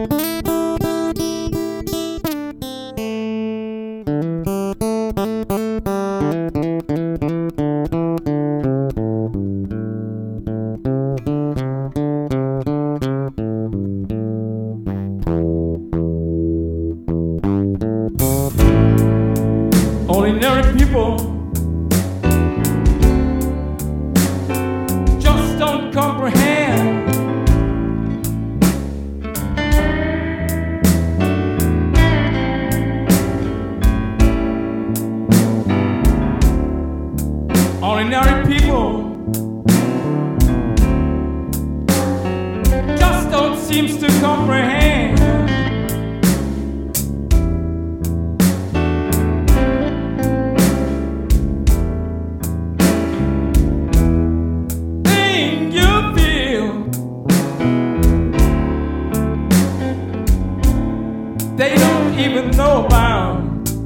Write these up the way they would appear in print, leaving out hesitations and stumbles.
Ordinary people just don't comprehend. Ordinary people just don't seem to comprehend. Thing you feel, they don't even know about.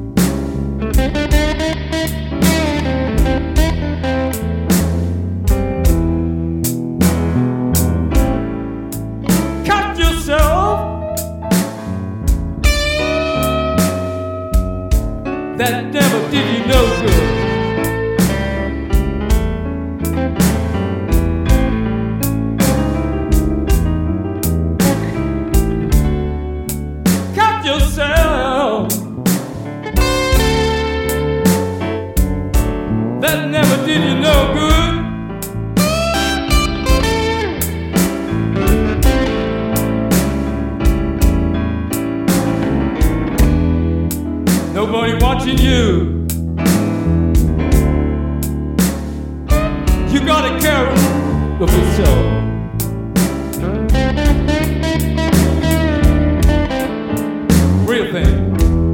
Cut yourself, that never did you no good. Cut yourself, that never did you no good. Nobody watching you. You gotta care of yourself. Real thing.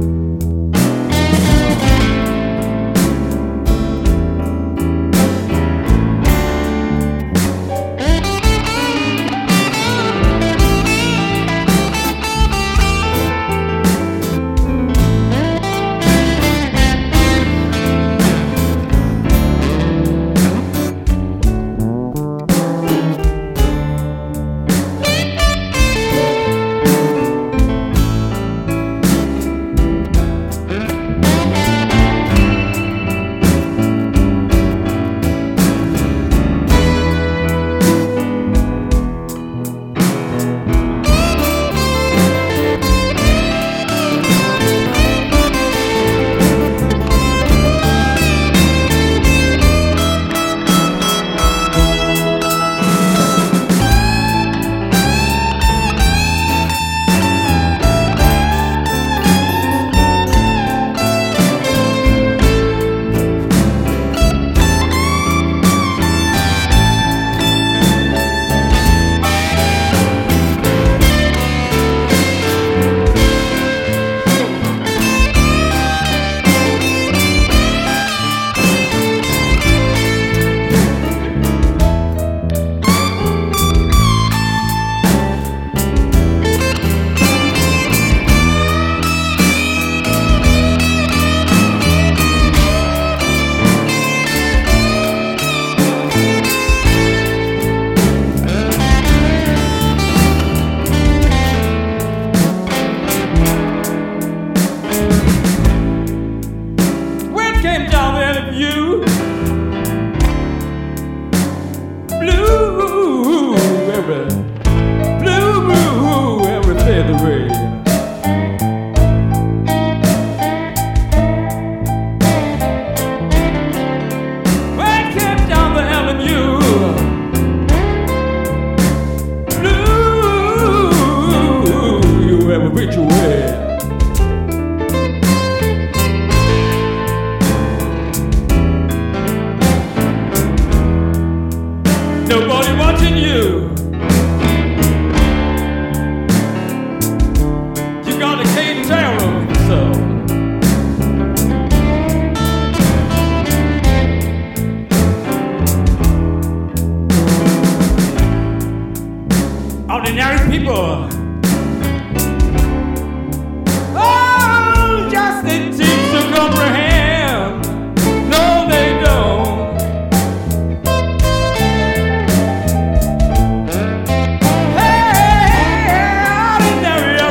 Came down there of you, blue every day of the rain. When it came down the avenue, blue every which way. Nobody watching you. You gotta take care of yourself. Ordinary people, oh, just it seems to comprehend. No, they don't. Ordinary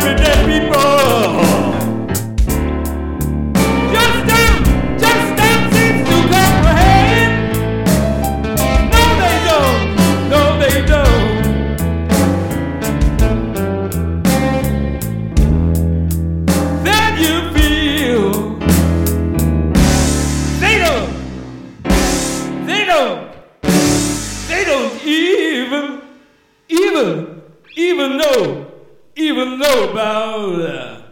They don't even know about